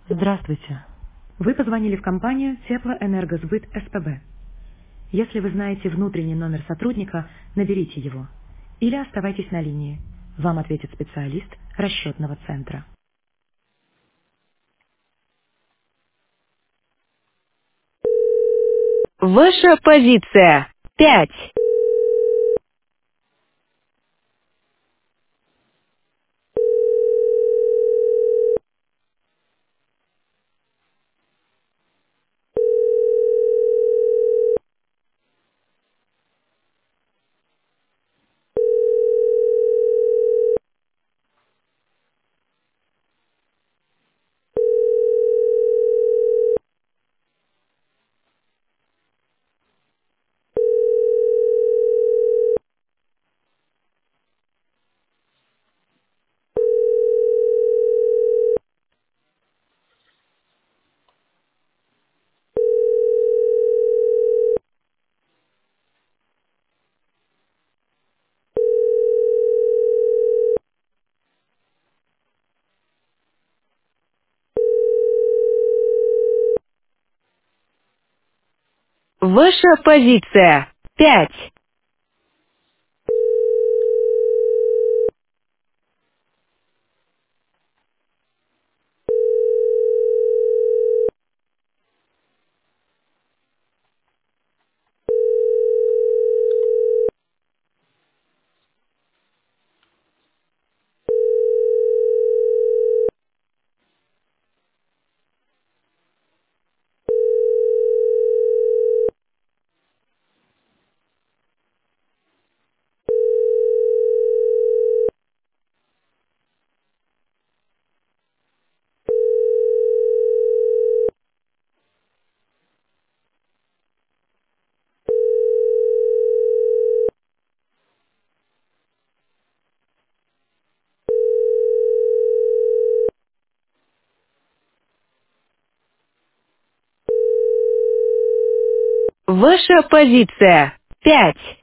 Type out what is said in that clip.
Здравствуйте. Вы позвонили в компанию Теплоэнергосбыт СПБ. Если вы знаете внутренний номер сотрудника, наберите его. Или оставайтесь на линии. Вам ответит специалист расчетного центра. Ваша позиция. 5. Ваша позиция. 5. Ваша позиция. 5.